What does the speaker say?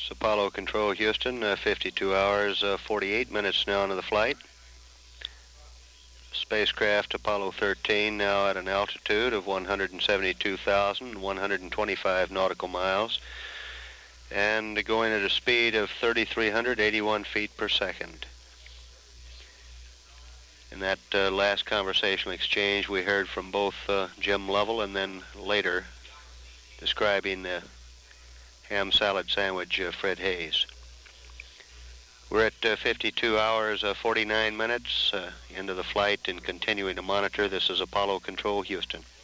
It's Apollo Control Houston, 52 hours, 48 minutes now into the flight. Spacecraft Apollo 13 now at an altitude of 172,125 nautical miles and going at a speed of 3,381 feet per second. In that last conversational exchange, we heard from both Jim Lovell and then later describing the ham salad sandwich, Fred Hayes. We're at 52 hours, 49 minutes into the flight and continuing to monitor. This is Apollo Control Houston.